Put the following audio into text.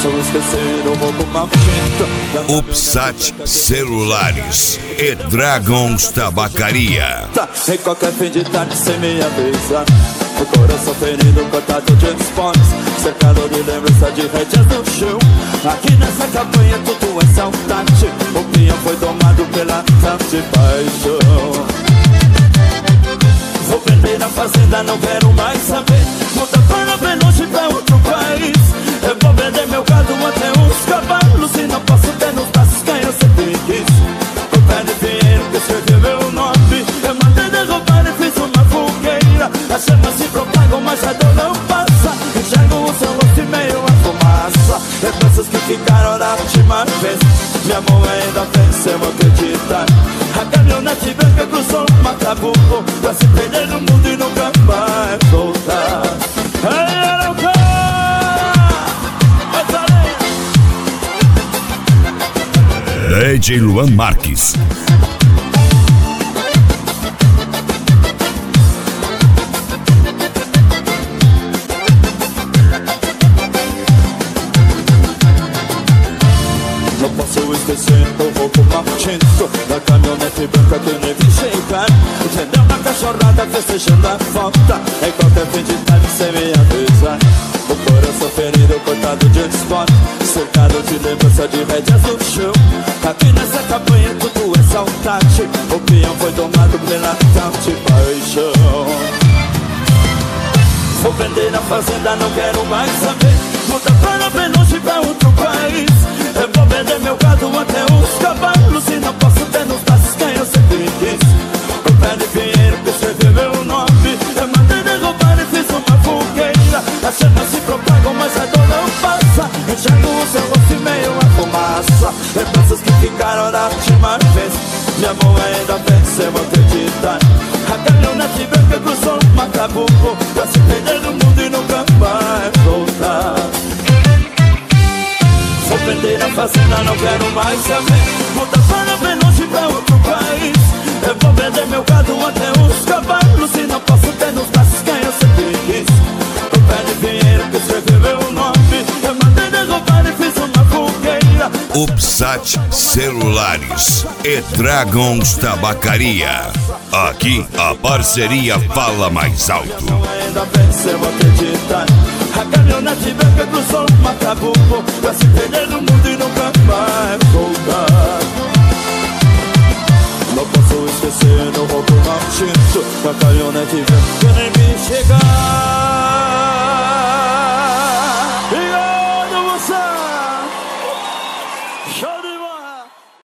posso esquecer o roubo maldito. Upsat Celulares e Dragons Tabacaria. Em qualquer fim de tarde sem me avisar, o coração ferido, cortado de esportes, cercado de lembrança de rédeas no chão. Aqui nessa campanha tudo é saudade, o pinhão foi tomado pela tarde paixão. Vou perder a fazenda, não quero mais saber, mudar para bem longe pra outro país. Eu vou vender meu gado até uns cavalos, e não posso ter nos braços quem eu sempre quis. O pé de dinheiro que escreveu meu nome, eu mandei derrubar e fiz uma fogueira. As chamas se propagam, mas a dor não passa. Enxergo o seu rosto e meio a fumaça. Lembranças que ficaram da última vez, minha mão ainda venceu acreditar. A caminhonete branca cruzou o Macabuco pra se perder no mundo e nunca mais voltar. Ei, Arauca! DJ Luan Marques. Não posso esquecer o roubo maldito da caminhonete branca que nem vi chegar. Entendeu na cachorrada festejando a volta, em qualquer fim de tarde sem me avisar. O coração ferido, cortado de esporte, cercado de lembrança de rédeas no chão. Aqui nessa campanha tudo é saudade, o pinhão foi domado pela tal de paixão. Vou vender a fazenda, não quero mais saber, mudar para bem longe pra outro país. Eu vou vender meu gado até uns cavalos, e não posso ter nos braços quem eu sempre quis. O pé de dinheiro que escreveu meu nome, eu mandei derrubar e fiz uma fogueira. As chamas se propagam, mas a dor não passa. Enxergo o seu rosto e meio a fumaça. Lembranças que ficaram da última vez, minha mão ainda venceu acreditar. A caminhonete branca cruzou o Macabuco pra se perder no mundo e nunca mais voltar. Vou vender a fazenda, não quero mais saber, mudar para bem longe pra outro país. Eu vou vender meu gado até uns cavalos, e não posso ter nos braços quem eu sempre quis. O pé de dinheiro que escreveu meu nome, eu mandei derrubar e fiz uma fogueira. Upsat Celulares e Dragons Tabacaria. Aqui a parceria fala mais alto. Ainda venceu acreditar. A caminhonete branca cruzou o Macabuco pra se perder no mundo e nunca mais voltar. Não posso esquecer o roubo maldito da caminhonete branca nem me chegar. Obrigado, moça! Show!